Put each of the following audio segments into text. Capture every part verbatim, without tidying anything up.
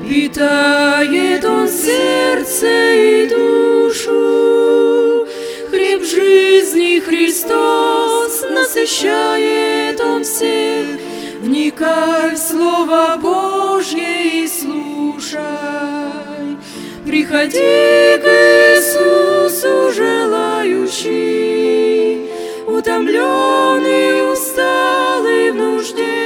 питает Он сердце и душу. Хлеб жизни Христос, насыщает Он всех. Вникай в Слово Божье и слушай. Приходи к Иисусу, желающий, утомленный, усталый в нужде.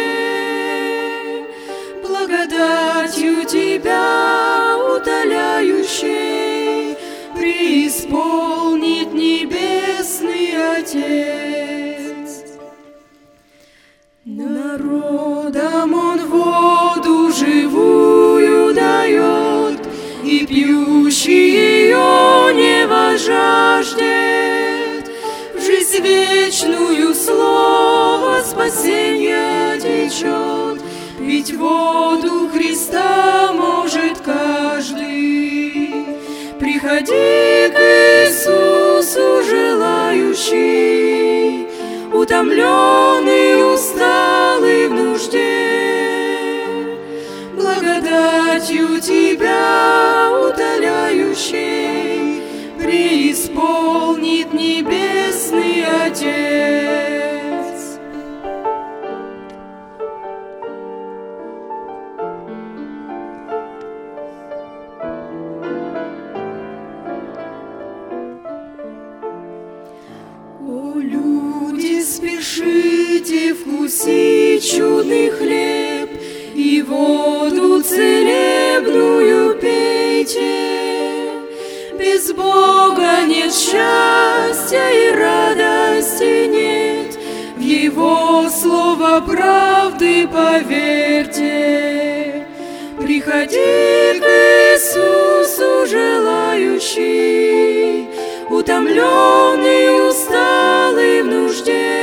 Благодатью Тебя утоляющей преисполнит Небесный Отец. Народам Он воду живую дает, и пьющий ее не возжаждет. В жизнь вечную Слово спасения течет, ведь воду Христа может каждый. Приходи к Иисусу, желающий, утомленный, усталый в нужде. Благодатью Тебя утоляющей преисполнит Небесный Отец. О, люди, спешите вкусить чудный хлеб, и воду целебную пейте. Без Бога нет счастья и радости нет, в Его Слово правды поверьте. Приходи к Иисусу, желающий, утомленный, усталый в нужде.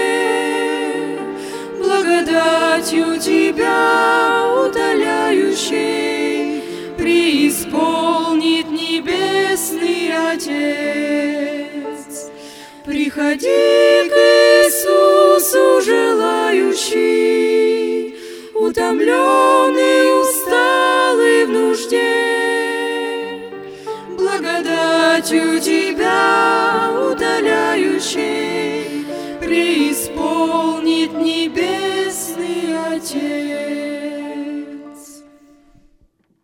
Благодатью Тебя утоляющей преисполнит Небесный Отец. Приходи к Иисусу, желающий, утомленный, усталый в нужде. Благодатью Тебя утоляющей преисполнит Небесный Отец.